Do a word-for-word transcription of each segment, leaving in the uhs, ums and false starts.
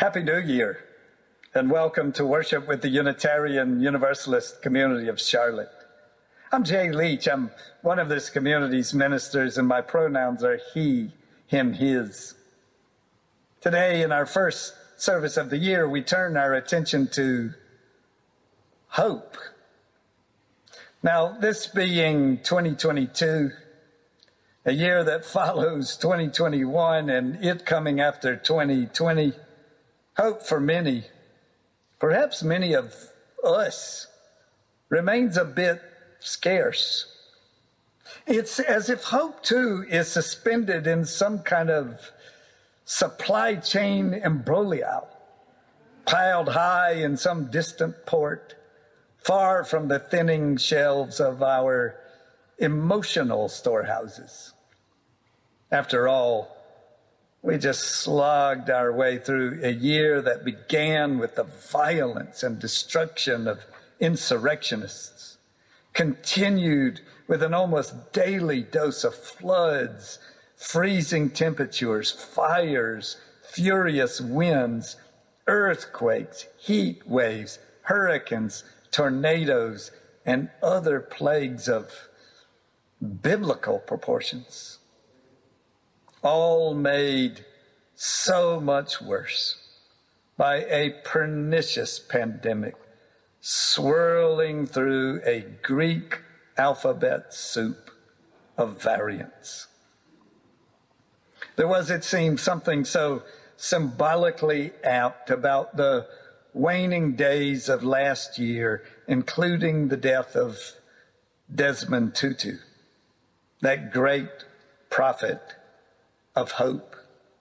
Happy New Year, and welcome to worship with the Unitarian Universalist community of Charlotte. I'm Jay Leach. I'm one of this community's ministers, and my pronouns are he, him, his. Today, in our first service of the year, we turn our attention to hope. Now, this being twenty twenty-two, a year that follows twenty twenty-one and it coming after twenty twenty, hope for many, perhaps many of us, remains a bit scarce. It's as if hope, too, is suspended in some kind of supply chain imbroglio, piled high in some distant port, far from the thinning shelves of our emotional storehouses. After all, we just slogged our way through a year that began with the violence and destruction of insurrectionists, continued with an almost daily dose of floods, freezing temperatures, fires, furious winds, earthquakes, heat waves, hurricanes, tornadoes, and other plagues of biblical proportions, all made so much worse by a pernicious pandemic swirling through a Greek alphabet soup of variants. There was, it seems, something so symbolically apt about the waning days of last year, including the death of Desmond Tutu, that great prophet of hope.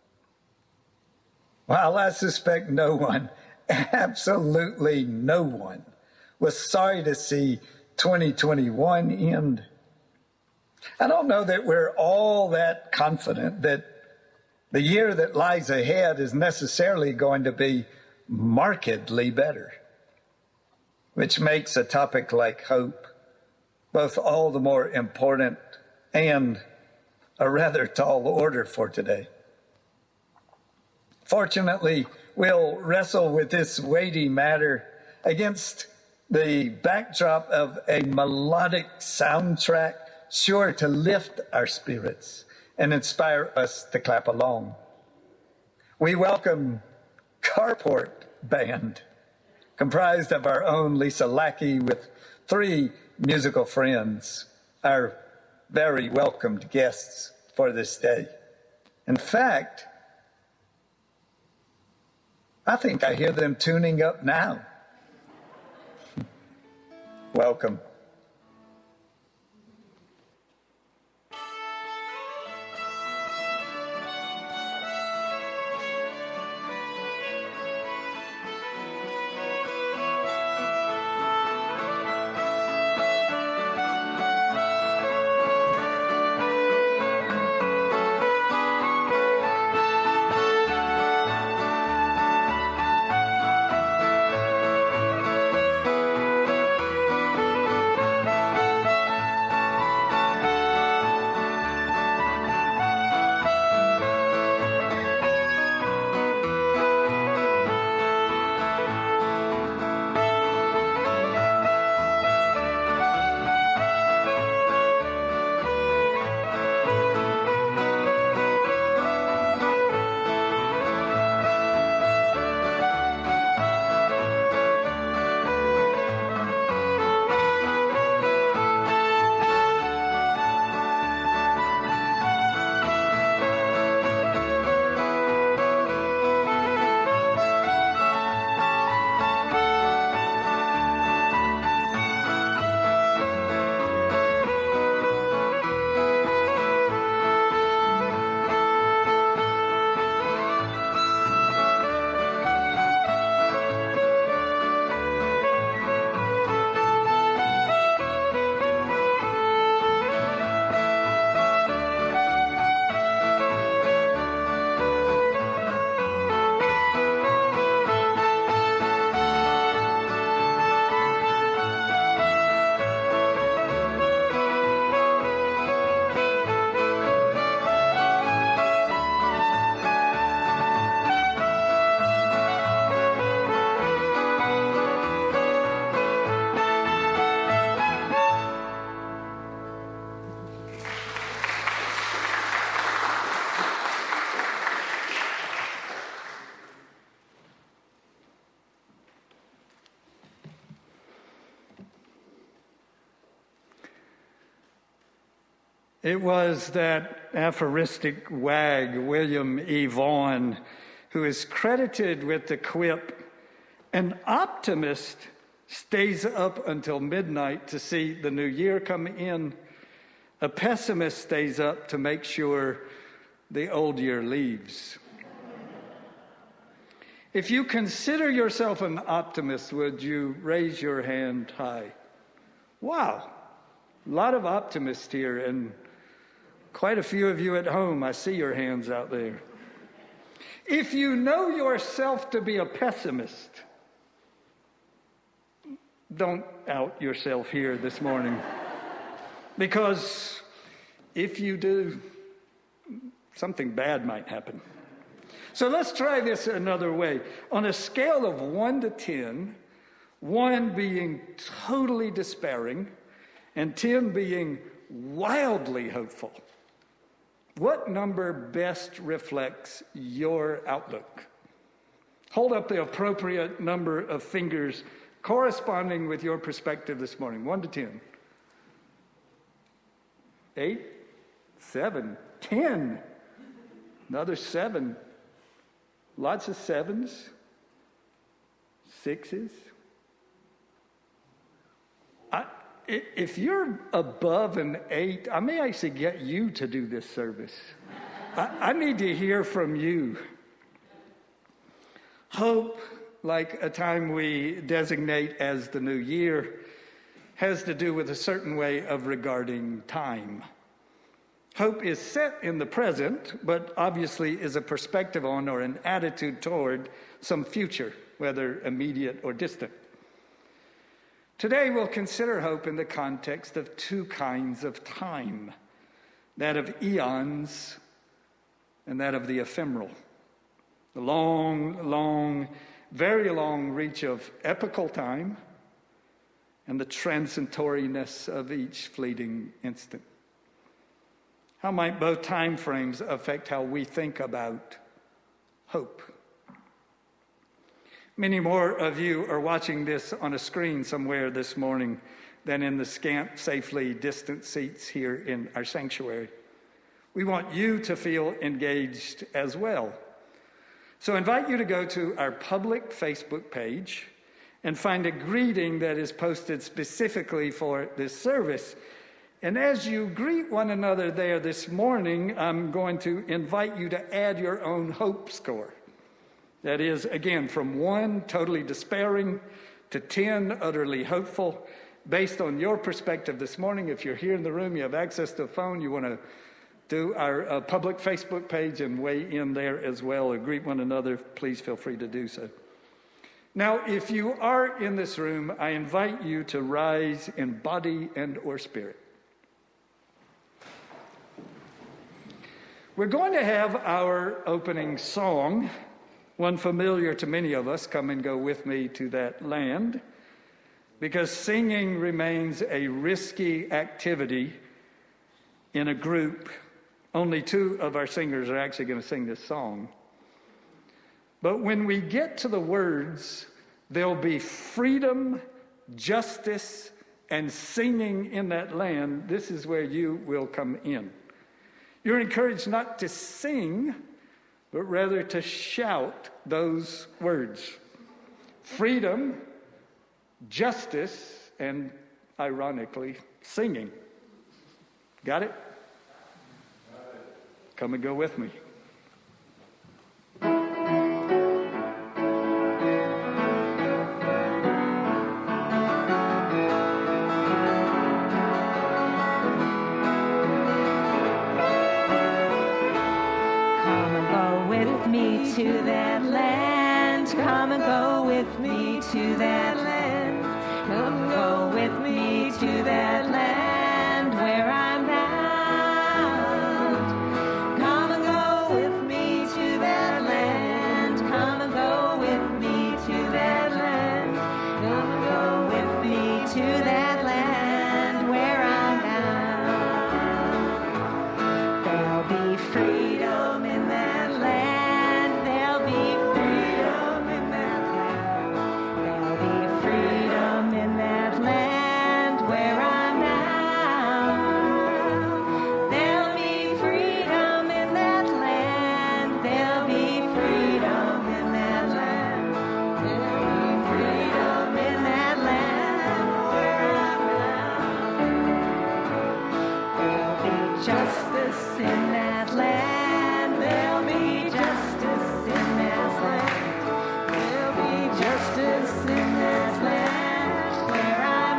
While I suspect no one, absolutely no one, was sorry to see twenty twenty-one end, I don't know that we're all that confident that the year that lies ahead is necessarily going to be markedly better, which makes a topic like hope both all the more important and a rather tall order for today. Fortunately, we'll wrestle with this weighty matter against the backdrop of a melodic soundtrack sure to lift our spirits and inspire us to clap along. We welcome Carport Band, comprised of our own Lisa Lackey with three musical friends, our very welcomed guests for this day. In fact, I think I hear them tuning up now. Welcome. It was that aphoristic wag, William E. Vaughan, who is credited with the quip, "An optimist stays up until midnight to see the new year come in. A pessimist stays up to make sure the old year leaves." If you consider yourself an optimist, would you raise your hand high? Wow, a lot of optimists here, and quite a few of you at home. I see your hands out there. If you know yourself to be a pessimist, don't out yourself here this morning. Because if you do, something bad might happen. So let's try this another way. On a scale of one to ten, one being totally despairing and ten being wildly hopeful, what number best reflects your outlook? Hold up the appropriate number of fingers corresponding with your perspective this morning. One to ten. Eight, seven, ten. Another seven. Lots of sevens, sixes. I, if you're above an eight, I may actually get you to do this service. I, I need to hear from you. Hope, like a time we designate as the new year, has to do with a certain way of regarding time. Hope is set in the present, but obviously is a perspective on or an attitude toward some future, whether immediate or distant. Today we'll consider hope in the context of two kinds of time, that of eons and that of the ephemeral. The long, long, very long reach of epochal time and the transitoriness of each fleeting instant. How might both time frames affect how we think about hope? Many more of you are watching this on a screen somewhere this morning than in the scant, safely distant seats here in our sanctuary. We want you to feel engaged as well. So I invite you to go to our public Facebook page and find a greeting that is posted specifically for this service. And as you greet one another there this morning, I'm going to invite you to add your own hope score. That is, again, from one, totally despairing, to ten, utterly hopeful. Based on your perspective this morning, if you're here in the room, you have access to a phone, you want to do our uh, public Facebook page and weigh in there as well, or greet one another, please feel free to do so. Now, if you are in this room, I invite you to rise in body and or spirit. We're going to have our opening song, one familiar to many of us, "Come and Go With Me to That Land," because singing remains a risky activity in a group. Only two of our singers are actually going to sing this song. But when we get to the words, there'll be freedom, justice, and singing in that land. This is where you will come in. You're encouraged not to sing, but rather to shout those words. Freedom, justice, and, ironically, singing. Got it? Come and go with me. To that land, come and go with me to that land. Come and go with me to that land where I'm bound. Come and go with me to that land. Come and go with me to that land. Come and go with me to that land where I'm bound. There'll be freedom in that land. In that land where I'm now. justice in that land. There'll be justice in that land. There'll be justice in that land where I'm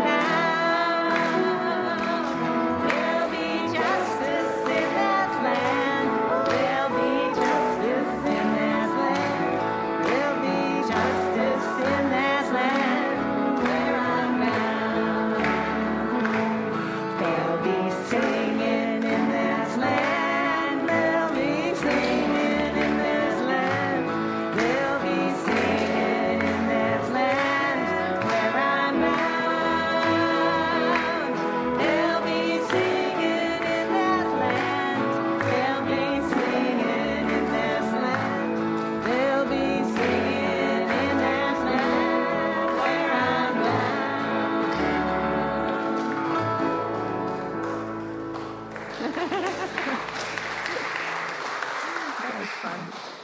bound. There'll be justice in that land. There'll be justice in that land. There'll be justice in that land where I'm bound. There'll be singing in this land. There'll be singing in this land. There'll be singing in this land where I'm bound. There'll be singing in that land. There'll be singing in this land. There'll be singing in this land where I'm bound. That was fun.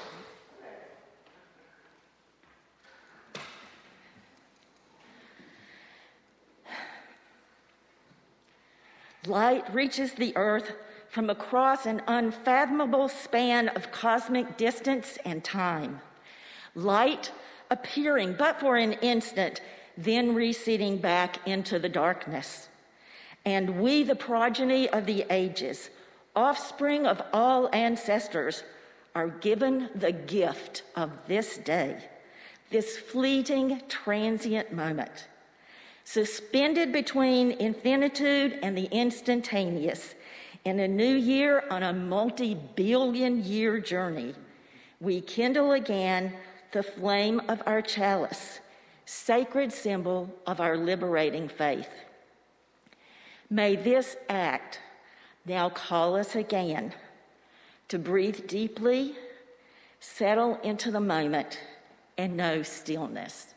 Light reaches the earth from across an unfathomable span of cosmic distance and time. Light appearing but for an instant, then receding back into the darkness. And we, the progeny of the ages, offspring of all ancestors, are given the gift of this day, this fleeting, transient moment. Suspended between infinitude and the instantaneous, in a new year on a multi-billion year journey, we kindle again the flame of our chalice, sacred symbol of our liberating faith. May this act now call us again to breathe deeply, settle into the moment, and know stillness.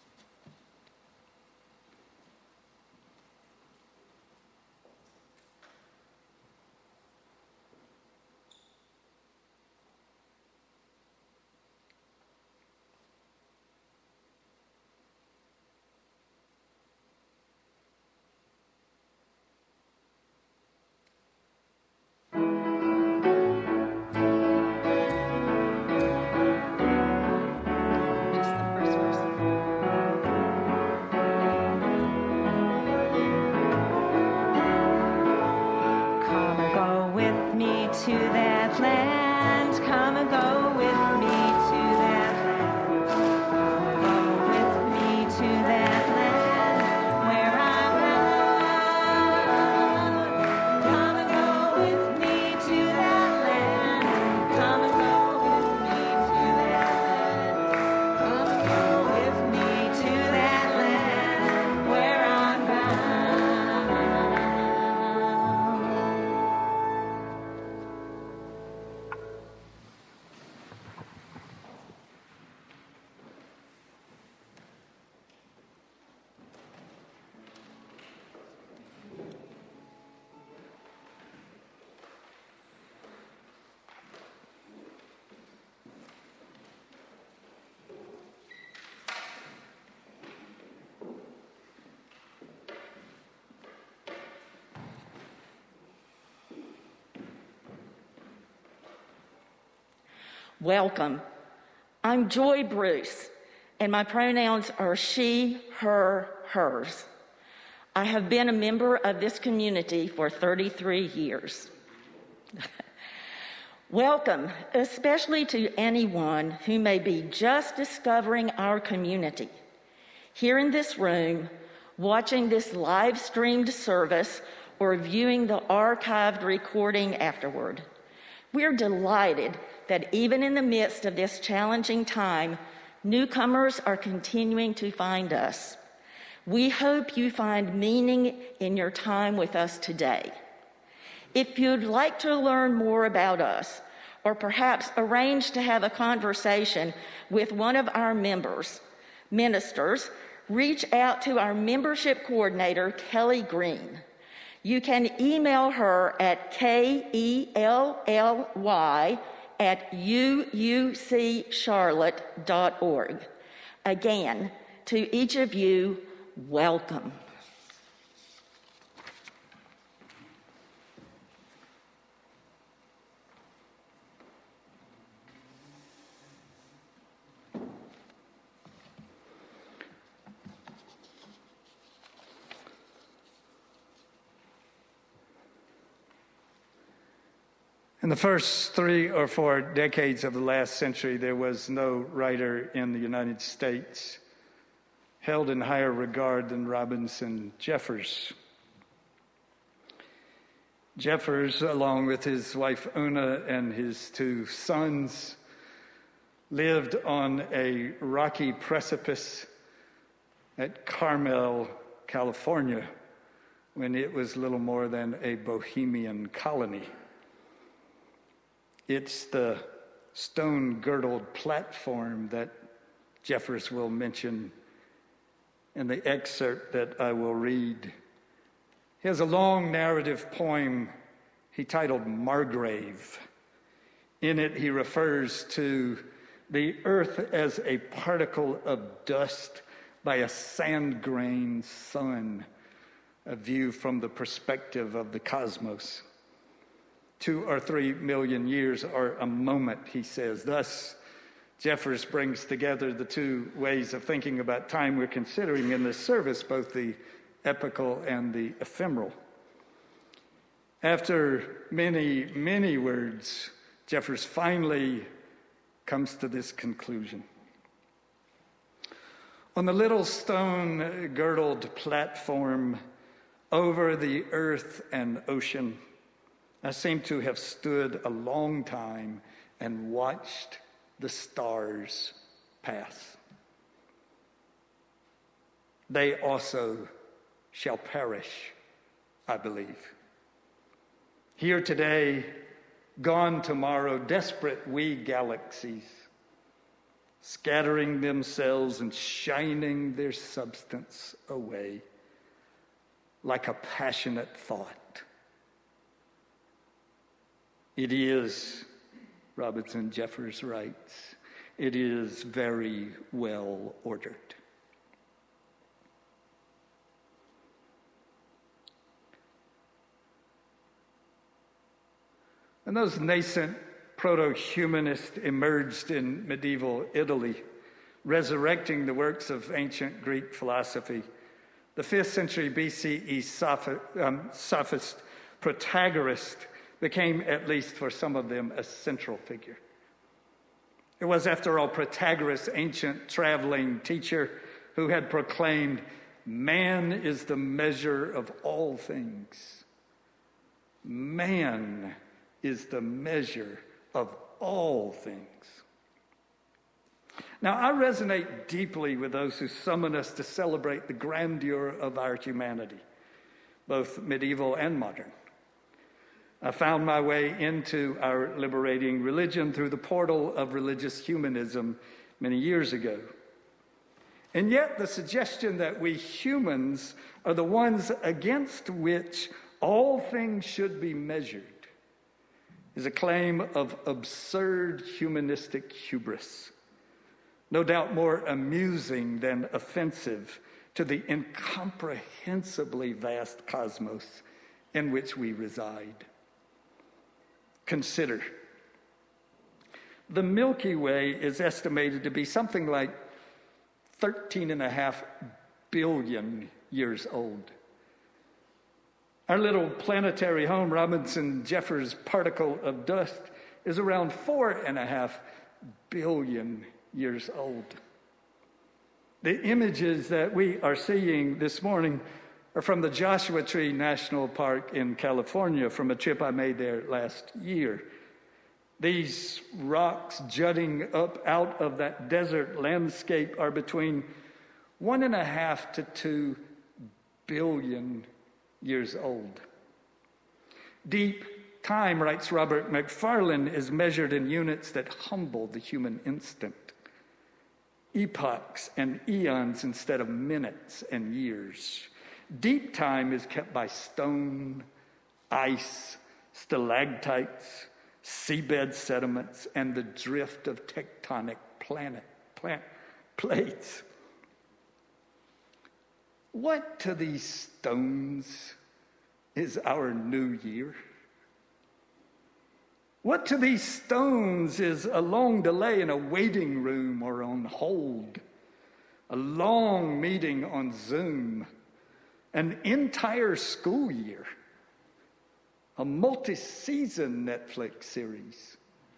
Just the first verse. Come and go with me to that land. Come and go with me to that land. Come and go with me to that land where I'm bound. Come and go with me to that land. Come and go with me to that land. Come and go with me to that land where I'm bound. Welcome. I'm Joy Bruce, and my pronouns are she, her, hers. I have been a member of this community for thirty-three years. Welcome, especially to anyone who may be just discovering our community. Here in this room, watching this live-streamed service, or viewing the archived recording afterward. We're delighted that even in the midst of this challenging time, newcomers are continuing to find us. We hope you find meaning in your time with us today. If you'd like to learn more about us, or perhaps arrange to have a conversation with one of our members, ministers, reach out to our membership coordinator, Kelly Green. You can email her at K E L L Y at U U C charlotte dot org. Again, to each of you, welcome. In the first three or four decades of the last century, there was no writer in the United States held in higher regard than Robinson Jeffers. Jeffers, along with his wife Una and his two sons, lived on a rocky precipice at Carmel, California, when it was little more than a bohemian colony. It's the stone-girdled platform that Jeffers will mention in the excerpt that I will read. He has a long narrative poem he titled Margrave. In it, he refers to the earth as a particle of dust by a sand-grained sun, a view from the perspective of the cosmos. Two or three million years are a moment, he says. Thus, Jeffers brings together the two ways of thinking about time we're considering in this service, both the epical and the ephemeral. After many, many words, Jeffers finally comes to this conclusion. On the little stone-girdled platform over the earth and ocean, I seem to have stood a long time and watched the stars pass. They also shall perish, I believe. Here today, gone tomorrow, desperate wee galaxies, scattering themselves and shining their substance away like a passionate thought. It is, Robinson Jeffers writes, it is very well ordered. And those nascent proto-humanists emerged in medieval Italy, resurrecting the works of ancient Greek philosophy. The fifth century B C E soph- um, sophist Protagoras became, at least for some of them, a central figure. It was, after all, Protagoras, ancient traveling teacher, who had proclaimed, "Man is the measure of all things. Man is the measure of all things." Now, I resonate deeply with those who summon us to celebrate the grandeur of our humanity, both medieval and modern. I found my way into our liberating religion through the portal of religious humanism many years ago. And yet the suggestion that we humans are the ones against which all things should be measured is a claim of absurd humanistic hubris, no doubt more amusing than offensive to the incomprehensibly vast cosmos in which we reside. Consider, the Milky Way is estimated to be something like thirteen and a half billion years old. Our little planetary home, Robinson Jeffers' particle of dust, is around four and a half billion years old. The images that we are seeing this morning are from the Joshua Tree National Park in California, from a trip I made there last year. These rocks jutting up out of that desert landscape are between one and a half to two billion years old. Deep time, writes Robert Macfarlane, is measured in units that humble the human instinct. Epochs and eons instead of minutes and years. Deep time is kept by stone, ice, stalactites, seabed sediments, and the drift of tectonic planet, plant, plates. What to these stones is our new year? What to these stones is a long delay in a waiting room or on hold, a long meeting on Zoom, an entire school year, a multi-season Netflix series.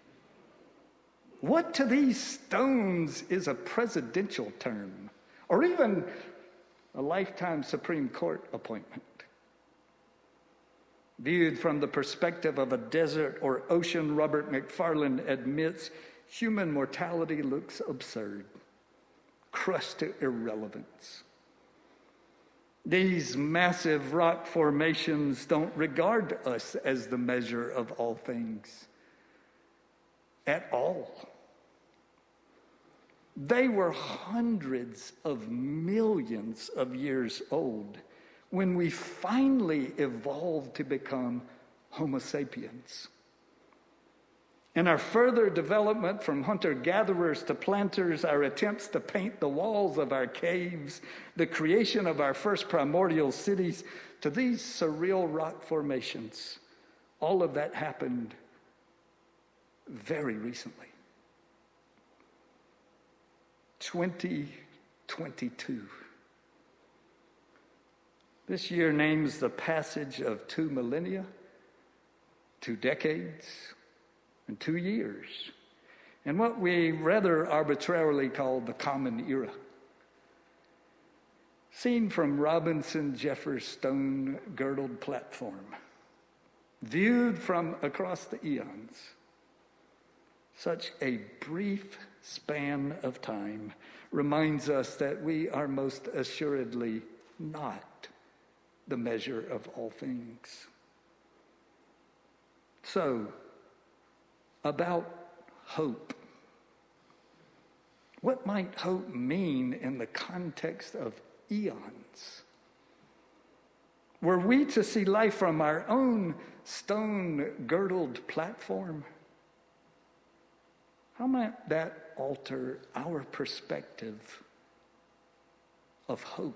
What to these stones is a presidential term, or even a lifetime Supreme Court appointment? Viewed from the perspective of a desert or ocean, Robert Macfarlane admits human mortality looks absurd, crushed to irrelevance. These massive rock formations don't regard us as the measure of all things at all. They were hundreds of millions of years old when we finally evolved to become Homo sapiens. In our further development from hunter-gatherers to planters, our attempts to paint the walls of our caves, the creation of our first primordial cities, to these surreal rock formations, all of that happened very recently. twenty twenty-two. This year names the passage of two millennia, two decades, and two years, and what we rather arbitrarily call the Common Era. Seen from Robinson Jeffers' stone-girdled platform, viewed from across the eons, such a brief span of time reminds us that we are most assuredly not the measure of all things. So, about hope. What might hope mean in the context of eons? Were we to see life from our own stone-girdled platform, how might that alter our perspective of hope?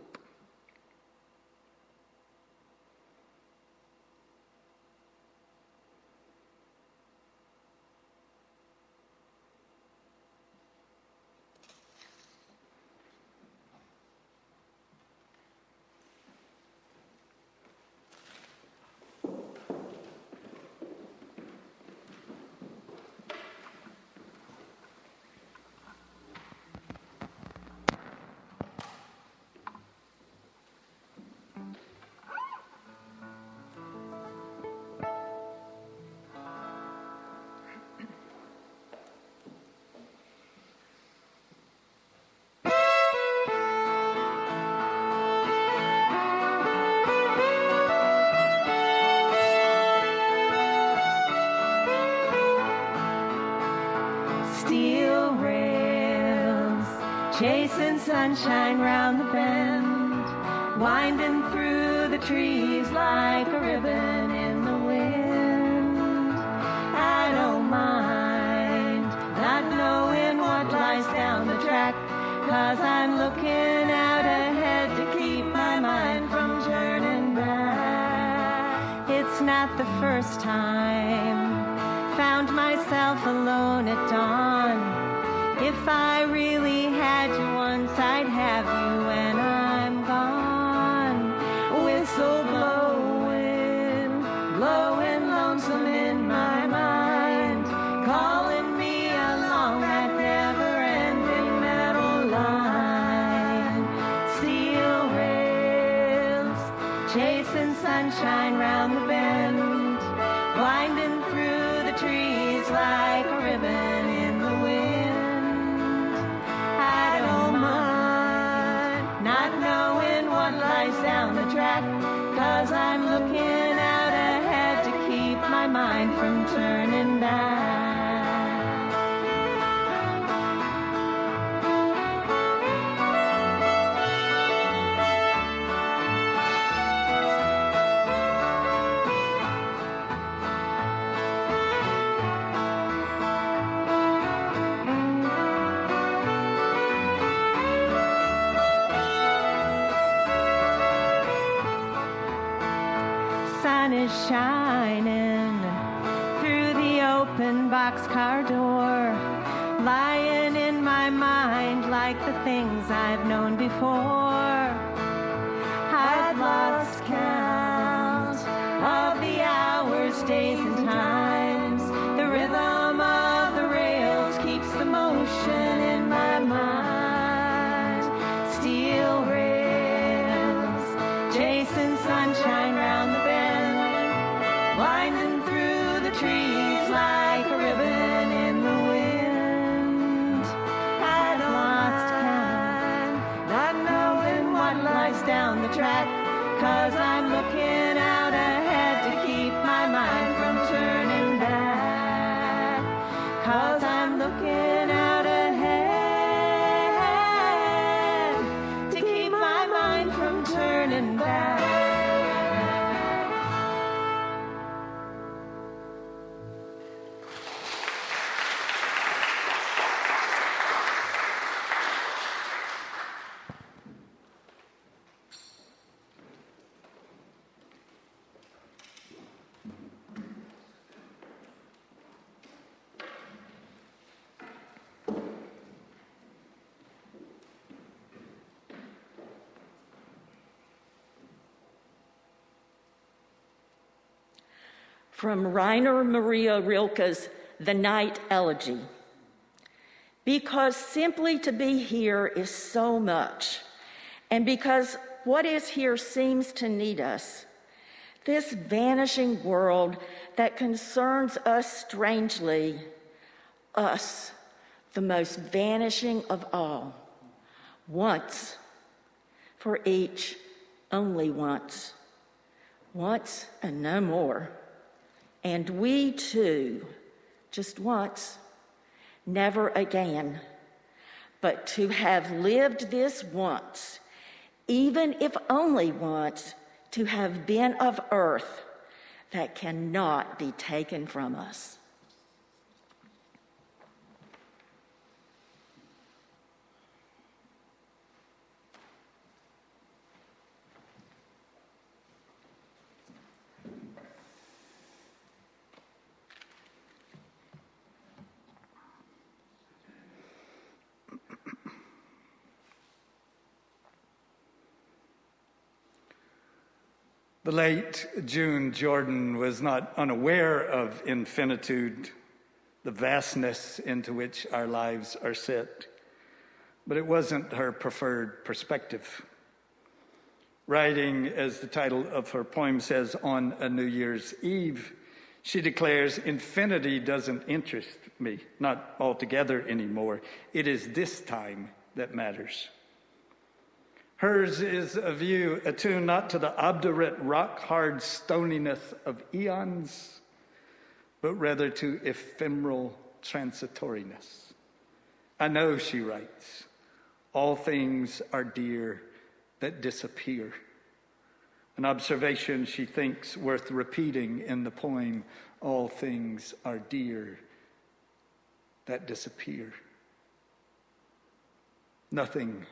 Steel rails, chasing sunshine round the bend, winding through the trees like a ribbon in the wind. I don't mind not knowing what lies down the track, 'cause I'm looking out ahead to keep my mind from turning back. It's not the first time found myself alone at dawn. If I really had you once, I'd have you when I'm gone. Whistle blowing, blowing lonesome in my mind, calling me along that never-ending metal line. Steel rails, chasing sunshine round the bend, winding through the trees like a ribbon in the wind. I don't mind not knowing what lies down the track, 'cause I'm looking out ahead to keep my mind from turning back. Sun is shining through the open boxcar door, lying in my mind like the things I've known before. I've lost count of the hours days and times. The rhythm of the rails keeps the motion in my mind. Steel rails, chasing sunshine round the bend, winding through the trees like a ribbon in the wind. I'd lost count, not knowing what lies down the track, 'cause I'm looking out ahead to keep my mind from turning back. 'Cause I'm looking out ahead to keep my mind from turning back. From Rainer Maria Rilke's The Night Elegy. Because simply to be here is so much, and because what is here seems to need us, this vanishing world that concerns us strangely, us, the most vanishing of all, once, for each, only once, once and no more. And we too, just once, never again. But to have lived this once, even if only once, to have been of earth, that cannot be taken from us. The late June Jordan was not unaware of infinitude, the vastness into which our lives are set, but it wasn't her preferred perspective. Writing, as the title of her poem says, on a New Year's Eve, she declares, "Infinity doesn't interest me, not altogether anymore. It is this time that matters." Hers is a view attuned not to the obdurate, rock-hard stoniness of eons, but rather to ephemeral transitoriness. "I know," she writes, "all things are dear that disappear." An observation she thinks worth repeating in the poem, "All things are dear that disappear." Nothing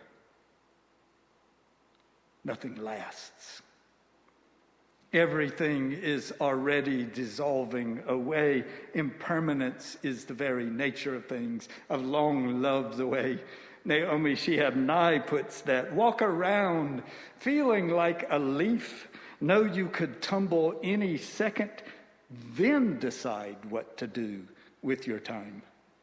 Nothing lasts. Everything is already dissolving away. Impermanence is the very nature of things. I've long loved the way Naomi Shihab Nye puts that. Walk around feeling like a leaf. Know you could tumble any second, then decide what to do with your time.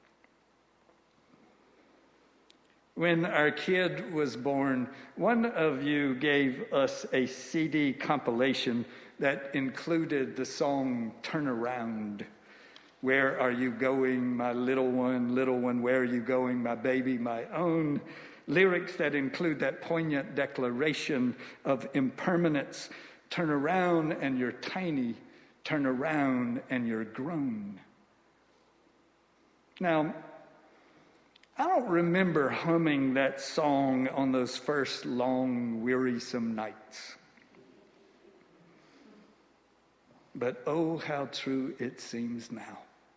When our kid was born, one of you gave us a C D compilation that included the song "Turn Around." Where are you going, my little one, little one, where are you going, my baby, my own? Lyrics that include that poignant declaration of impermanence. Turn around and you're tiny. Turn around and you're grown. Now, I don't remember humming that song on those first long, wearisome nights. But oh, how true it seems now.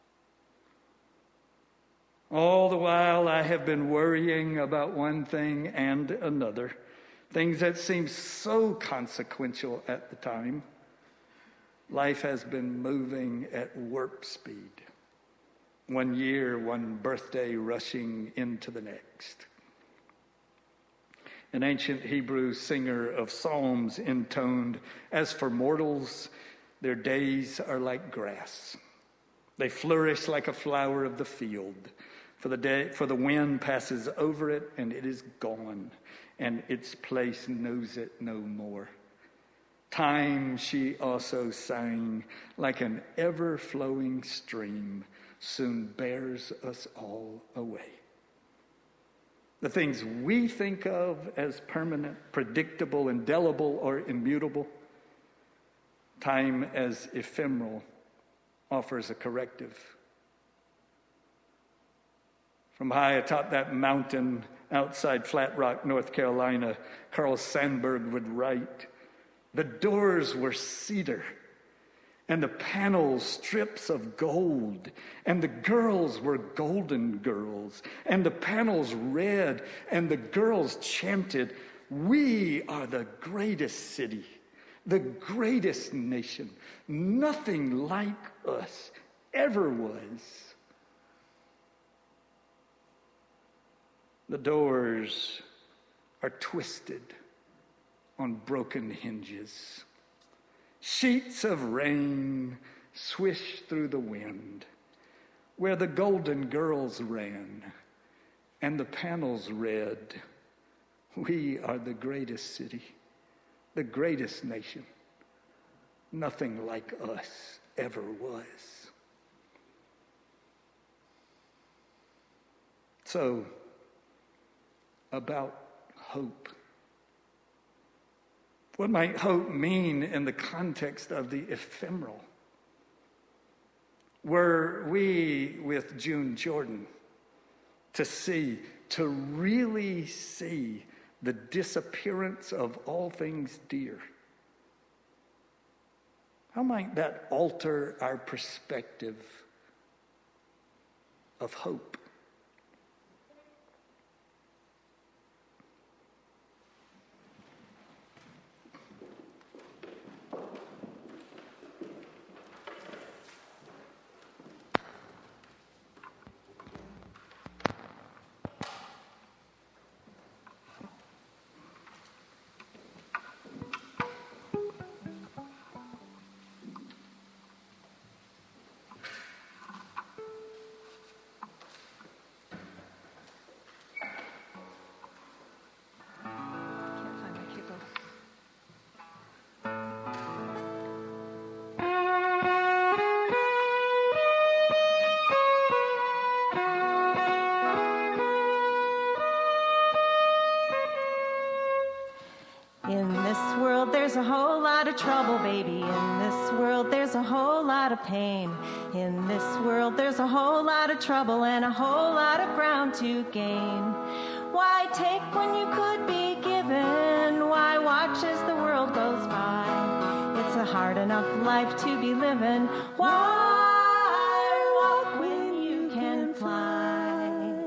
All the while I have been worrying about one thing and another, things that seem so consequential at the time. Life has been moving at warp speed. One year, one birthday rushing into the next. An ancient Hebrew singer of psalms intoned, "As for mortals, Their days are like grass. They flourish like a flower of the field. For the day, for the wind passes over it, and it is gone, and its place knows it no more. Time, she also sang, like an ever-flowing stream, soon bears us all away. The things we think of as permanent, predictable, indelible, or immutable, time as ephemeral offers a corrective. From high atop that mountain outside Flat Rock, North Carolina, Carl Sandburg would write, "The doors were cedar, and the panels strips of gold, and the girls were golden girls, and the panels red, and the girls chanted, 'We are the greatest city, the greatest nation. Nothing like us ever was.'" The doors are twisted on broken hinges. Sheets of rain swish through the wind, where the golden girls ran, and the panels read, "We are the greatest city, the greatest nation. Nothing like us ever was." So, about hope. What might hope mean in the context of the ephemeral? Were we with June Jordan to see, to really see the disappearance of all things dear? How might that alter our perspective of hope? In this world there's a whole lot of trouble, baby. In this world there's a whole lot of pain. In this world there's a whole lot of trouble and a whole lot of ground to gain. Why take when you could be given? Why watch as the world goes by? It's a hard enough life to be living. Why walk when you can fly?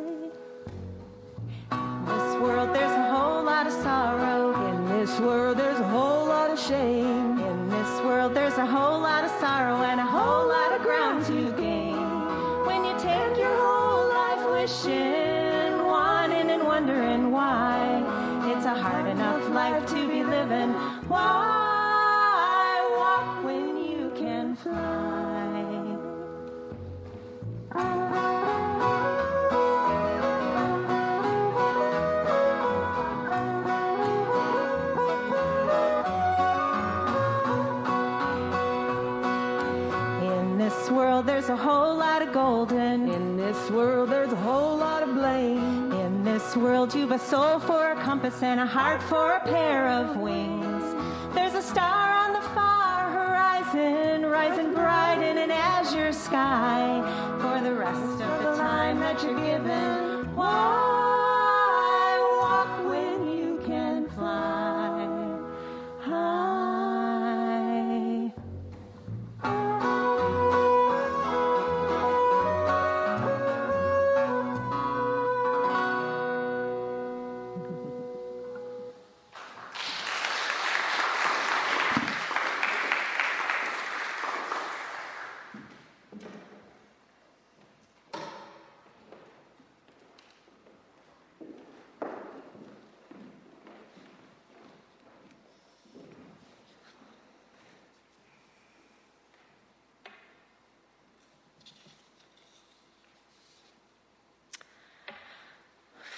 In this world there's a whole lot of sorrow. In this world there's a whole lot of shame. In this world there's a whole lot of sorrow and a whole lot of ground to gain. When you take your whole life wishing, wanting and wondering why, it's a hard enough life to be living. Why walk when you can fly? There's a whole lot of golden. In this world there's a whole lot of blame. In this world you've a soul for a compass and a heart for a pair of wings. There's a star on the far horizon, rising bright in an azure sky. For the rest of the time that you're given, why walk when you can fly high?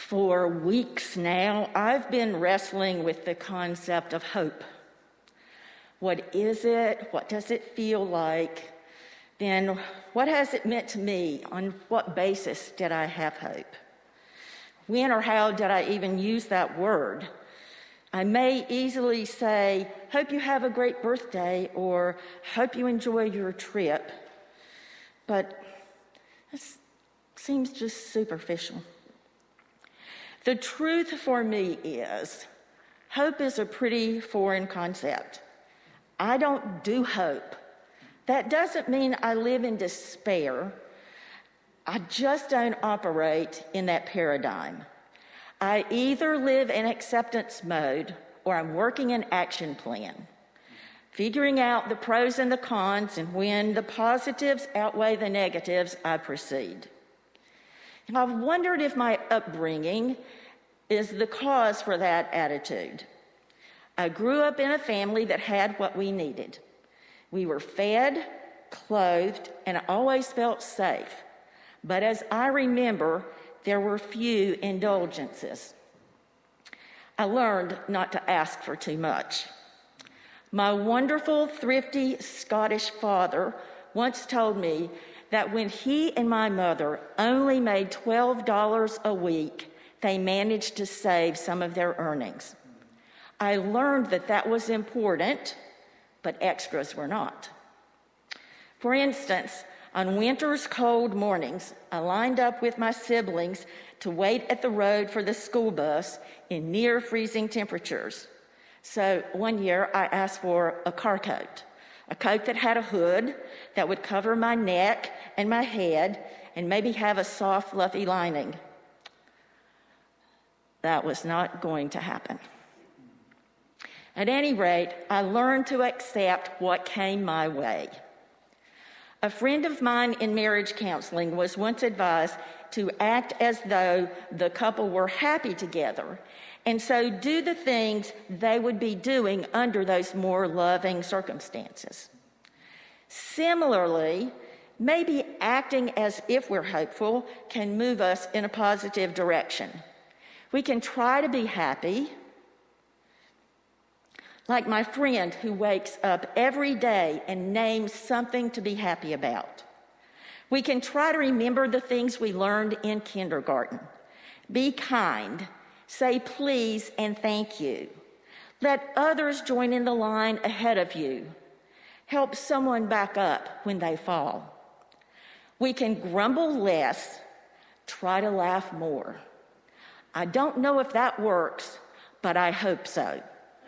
For weeks now, I've been wrestling with the concept of hope. What is it? What does it feel like? Then what has it meant to me? On what basis did I have hope? When or how did I even use that word? I may easily say, hope you have a great birthday, or hope you enjoy your trip. But this seems just superficial. The truth for me is, hope is a pretty foreign concept. I don't do hope. That doesn't mean I live in despair. I just don't operate in that paradigm. I either live in acceptance mode or I'm working an action plan, figuring out the pros and the cons, and when the positives outweigh the negatives, I proceed. And I've wondered if my upbringing is the cause for that attitude. I grew up in a family that had what we needed. We were fed, clothed, and always felt safe. But as I remember, there were few indulgences. I learned not to ask for too much. My wonderful, thrifty Scottish father once told me that when he and my mother only made twelve dollars a week, they managed to save some of their earnings. I learned that that was important, but extras were not. For instance, on winter's cold mornings, I lined up with my siblings to wait at the road for the school bus in near freezing temperatures. So one year I asked for a car coat, a coat that had a hood that would cover my neck and my head and maybe have a soft, fluffy lining. That was not going to happen. At any rate, I learned to accept what came my way. A friend of mine in marriage counseling was once advised to act as though the couple were happy together, and so do the things they would be doing under those more loving circumstances. Similarly, maybe acting as if we're hopeful can move us in a positive direction. We can try to be happy, like my friend who wakes up every day and names something to be happy about. We can try to remember the things we learned in kindergarten. Be kind, say please and thank you. Let others join in the line ahead of you. Help someone back up when they fall. We can grumble less, try to laugh more. I don't know if that works, but I hope so.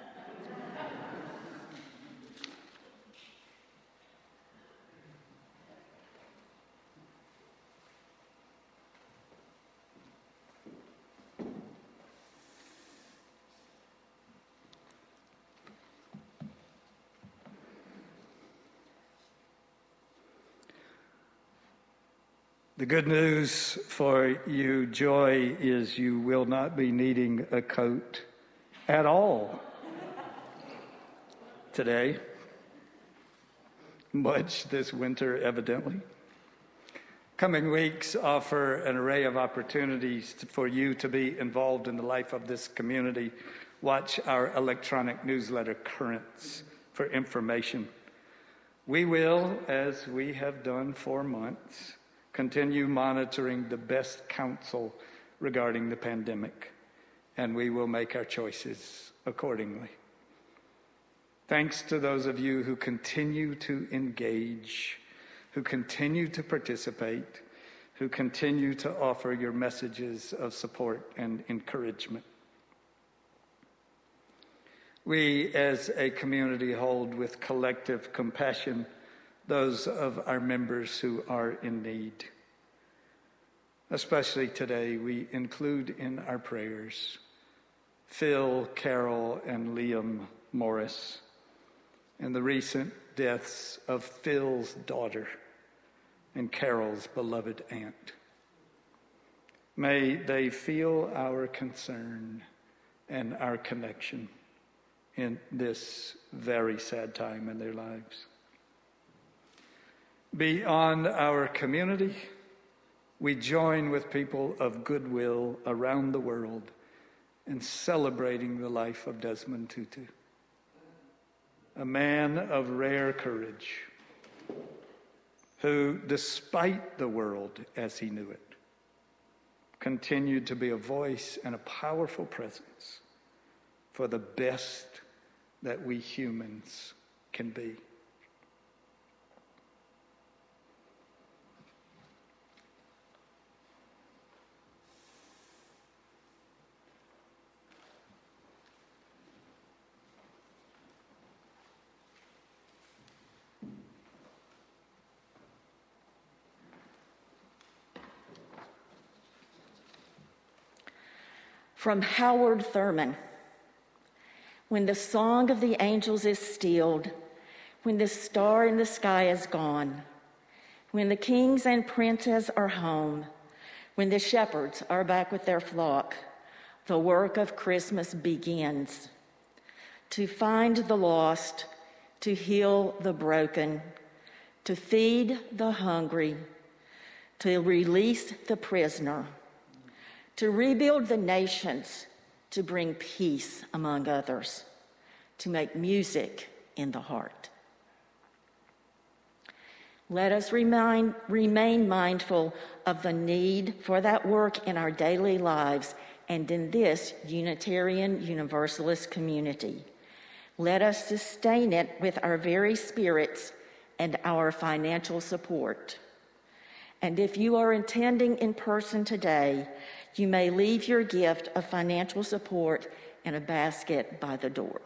The good news for you, Joy, is you will not be needing a coat at all today, much this winter, evidently. Coming weeks offer an array of opportunities to, for you to be involved in the life of this community. Watch our electronic newsletter, Currents, for information. We will, as we have done for months, continue monitoring the best counsel regarding the pandemic, and we will make our choices accordingly. Thanks to those of you who continue to engage, who continue to participate, who continue to offer your messages of support and encouragement. We as a community hold with collective compassion those of our members who are in need. Especially today, we include in our prayers Phil, Carol, and Liam Morris, and the recent deaths of Phil's daughter and Carol's beloved aunt. May they feel our concern and our connection in this very sad time in their lives. Beyond our community, we join with people of goodwill around the world in celebrating the life of Desmond Tutu, a man of rare courage who, despite the world as he knew it, continued to be a voice and a powerful presence for the best that we humans can be. From Howard Thurman. When the song of the angels is stilled, when the star in the sky is gone, when the kings and princes are home, when the shepherds are back with their flock, the work of Christmas begins. To find the lost, to heal the broken, to feed the hungry, to release the prisoner, to rebuild the nations, to bring peace among others, to make music in the heart. Let us remind, remain mindful of the need for that work in our daily lives and in this Unitarian Universalist community. Let us sustain it with our very spirits and our financial support. And if you are attending in person today, you may leave your gift of financial support in a basket by the door.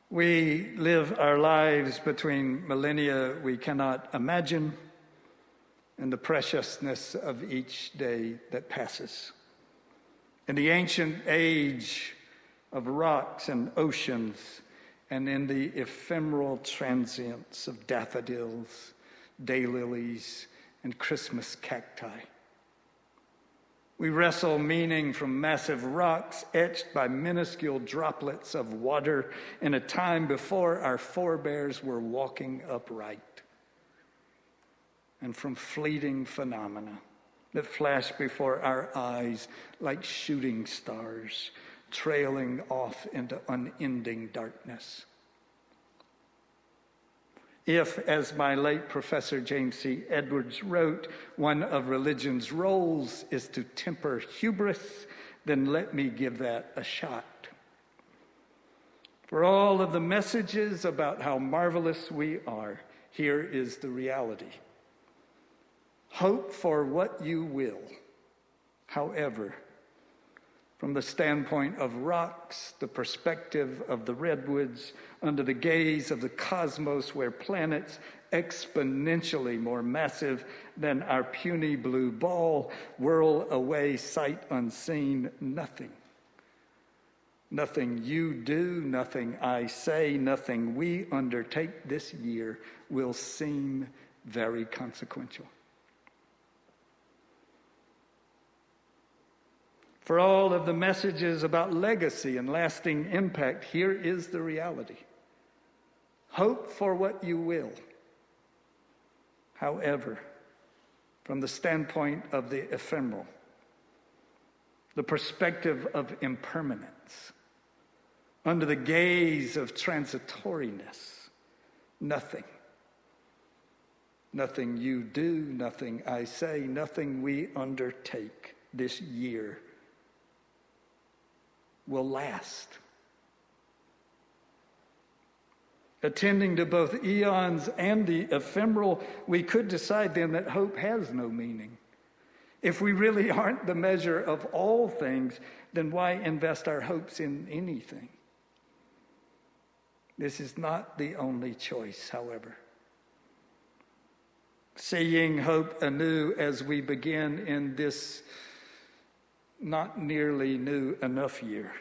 We live our lives between millennia we cannot imagine and the preciousness of each day that passes. In the ancient age of rocks and oceans, and in the ephemeral transience of daffodils, daylilies, and Christmas cacti. We wrestle meaning from massive rocks etched by minuscule droplets of water in a time before our forebears were walking upright, and from fleeting phenomena that flash before our eyes like shooting stars, trailing off into unending darkness. If, as my late Professor James C. Edwards wrote, one of religion's roles is to temper hubris, then let me give that a shot. For all of the messages about how marvelous we are, here is the reality. Hope for what you will. However, from the standpoint of rocks, the perspective of the redwoods, under the gaze of the cosmos where planets exponentially more massive than our puny blue ball whirl away sight unseen, nothing. Nothing you do, nothing I say, nothing we undertake this year will seem very consequential. For all of the messages about legacy and lasting impact, here is the reality. Hope for what you will. However, from the standpoint of the ephemeral, the perspective of impermanence, under the gaze of transitoriness, nothing. Nothing you do, nothing I say, nothing we undertake this year will last. Attending to both eons and the ephemeral, we could decide then that hope has no meaning. If we really aren't the measure of all things, then why invest our hopes in anything? This is not the only choice, however. Seeing hope anew as we begin in this not nearly new enough year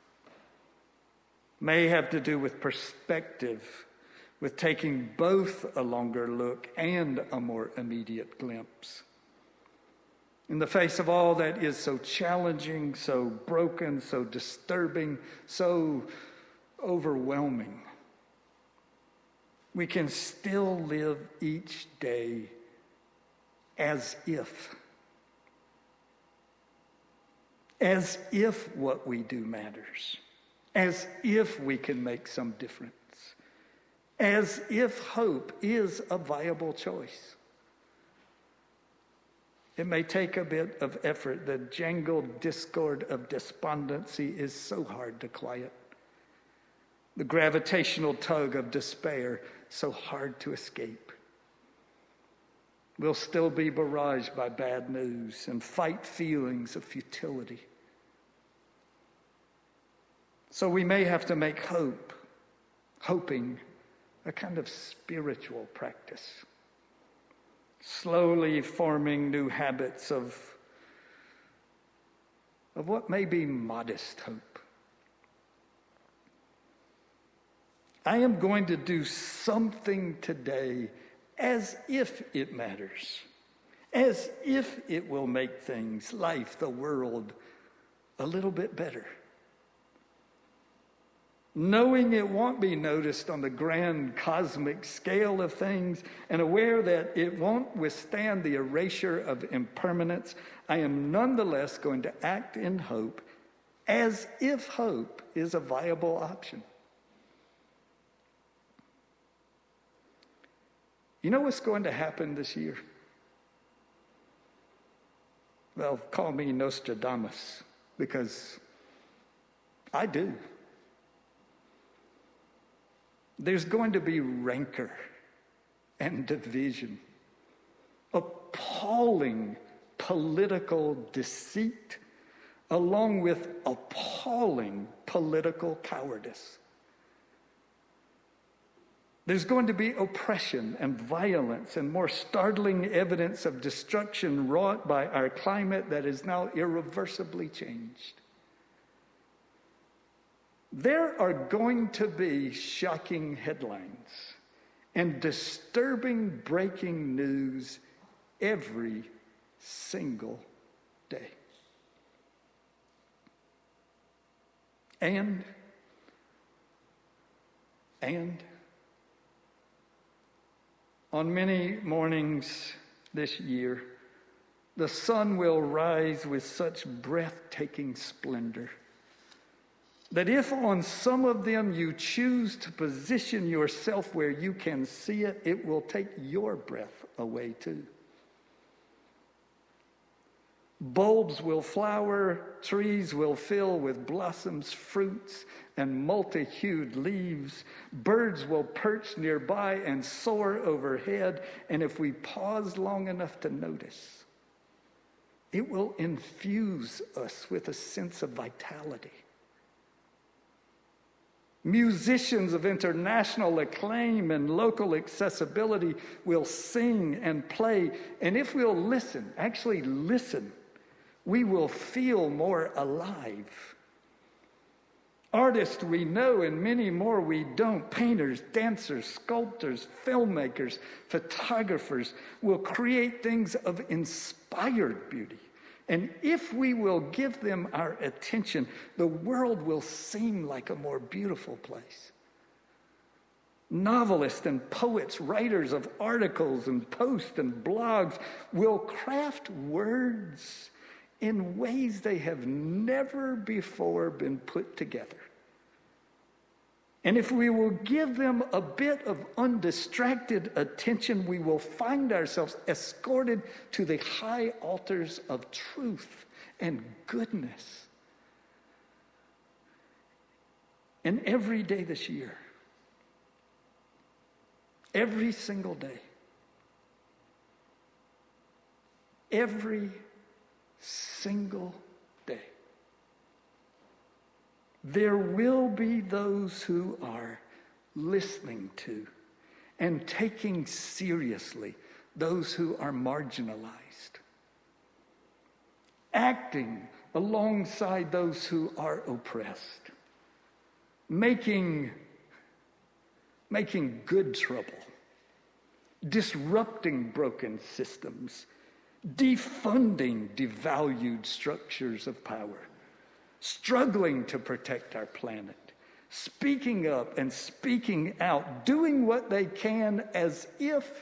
may have to do with perspective, with taking both a longer look and a more immediate glimpse. In the face of all that is so challenging, so broken, so disturbing, so overwhelming, we can still live each day as if As if what we do matters. As if we can make some difference. As if hope is a viable choice. It may take a bit of effort. The jangled discord of despondency is so hard to quiet. The gravitational tug of despair so hard to escape. We'll still be barraged by bad news and fight feelings of futility. So we may have to make hope, hoping, a kind of spiritual practice. Slowly forming new habits of, of what may be modest hope. I am going to do something today as if it matters, as if it will make things, life, the world, a little bit better. Knowing it won't be noticed on the grand cosmic scale of things, and aware that it won't withstand the erasure of impermanence, I am nonetheless going to act in hope as if hope is a viable option. You know what's going to happen this year? Well, call me Nostradamus, because I do. There's going to be rancor and division, appalling political deceit, along with appalling political cowardice. There's going to be oppression and violence and more startling evidence of destruction wrought by our climate that is now irreversibly changed. There are going to be shocking headlines and disturbing breaking news every single day. And, and, on many mornings this year, the sun will rise with such breathtaking splendor that if on some of them you choose to position yourself where you can see it, it will take your breath away too. Bulbs will flower, trees will fill with blossoms, fruits, and multi-hued leaves. Birds will perch nearby and soar overhead, and if we pause long enough to notice, it will infuse us with a sense of vitality. Musicians of international acclaim and local accessibility will sing and play, and if we'll listen, actually listen, we will feel more alive. Artists we know and many more we don't, painters, dancers, sculptors, filmmakers, photographers will create things of inspired beauty. And if we will give them our attention, the world will seem like a more beautiful place. Novelists and poets, writers of articles and posts and blogs will craft words in ways they have never before been put together. And if we will give them a bit of undistracted attention, we will find ourselves escorted to the high altars of truth and goodness. And every day this year, every single day, every single day, there will be those who are listening to and taking seriously those who are marginalized, acting alongside those who are oppressed, making, making good trouble, disrupting broken systems, defunding devalued structures of power, struggling to protect our planet, speaking up and speaking out, doing what they can as if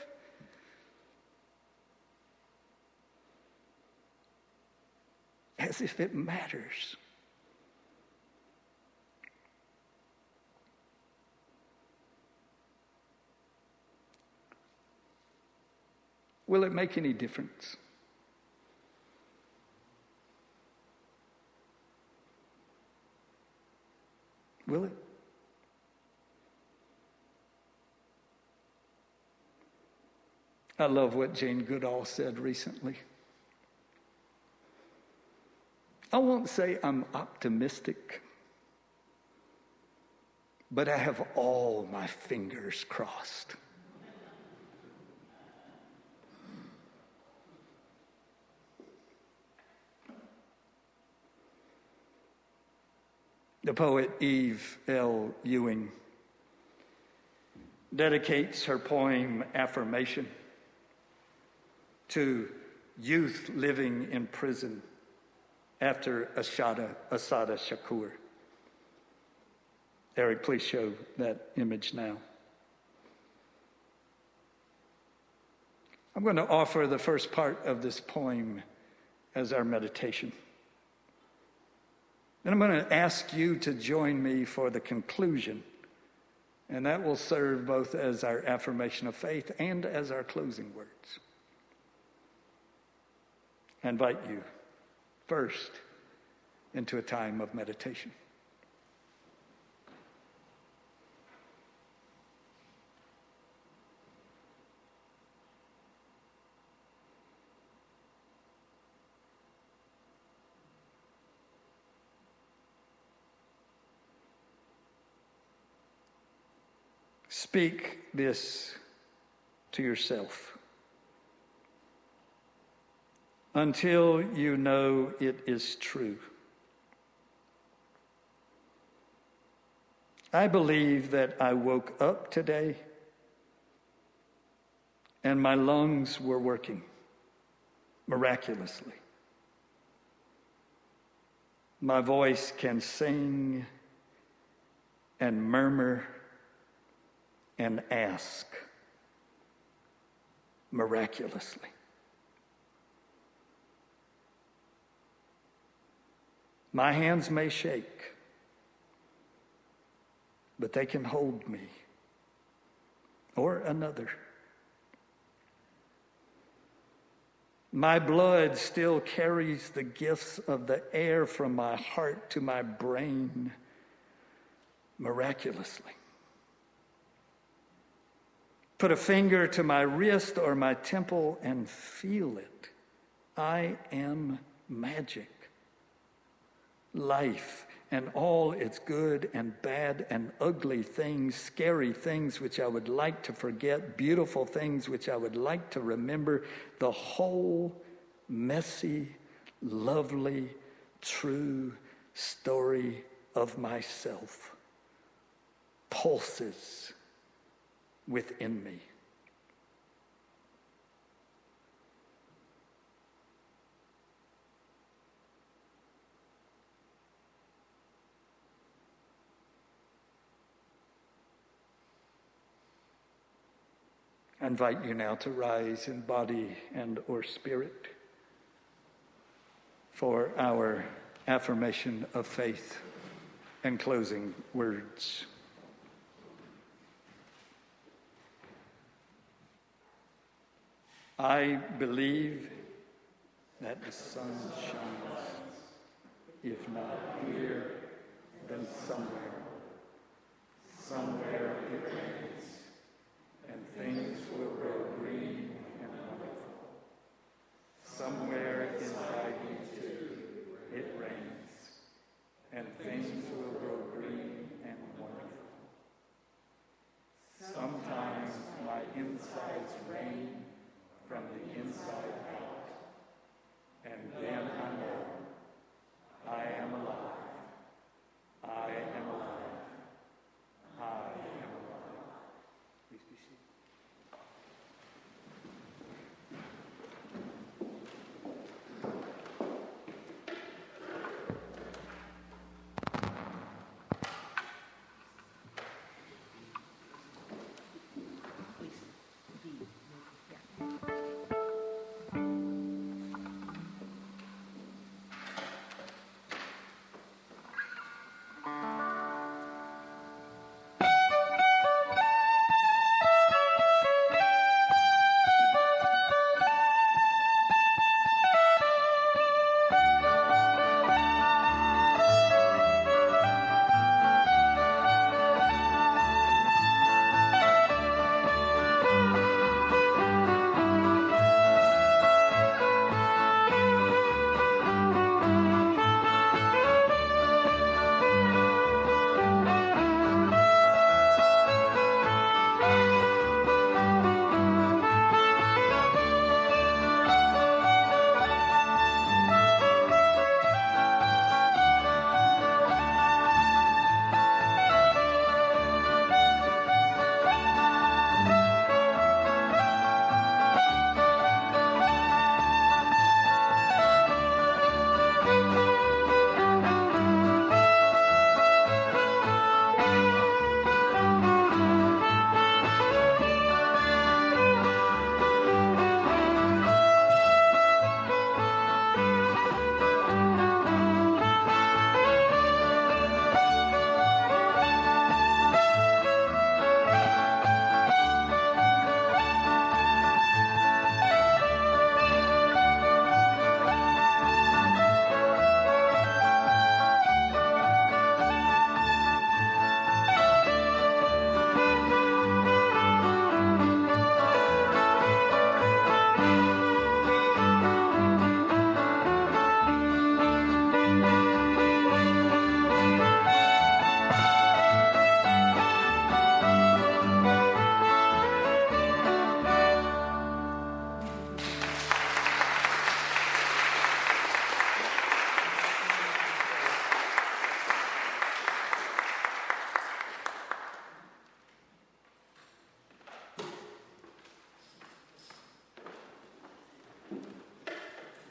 as if it matters. Will it make any difference? Will it? I love what Jane Goodall said recently. I won't say I'm optimistic, but I have all my fingers crossed. The poet Eve L. Ewing dedicates her poem Affirmation to youth living in prison after Assata, Assata Shakur. Eric, please show that image now. I'm going to offer the first part of this poem as our meditation. And I'm going to ask you to join me for the conclusion. And that will serve both as our affirmation of faith and as our closing words. I invite you first into a time of meditation. Speak this to yourself until you know it is true. I believe that I woke up today and my lungs were working miraculously. My voice can sing and murmur and ask miraculously. My hands may shake, but they can hold me or another. My blood still carries the gifts of the air from my heart to my brain miraculously. Put a finger to my wrist or my temple and feel it. I am magic. Life and all its good and bad and ugly things, scary things which I would like to forget, beautiful things which I would like to remember, the whole messy, lovely, true story of myself pulses within me. I invite you now to rise in body and or spirit for our affirmation of faith and closing words. I believe that the sun shines, if not here, then somewhere.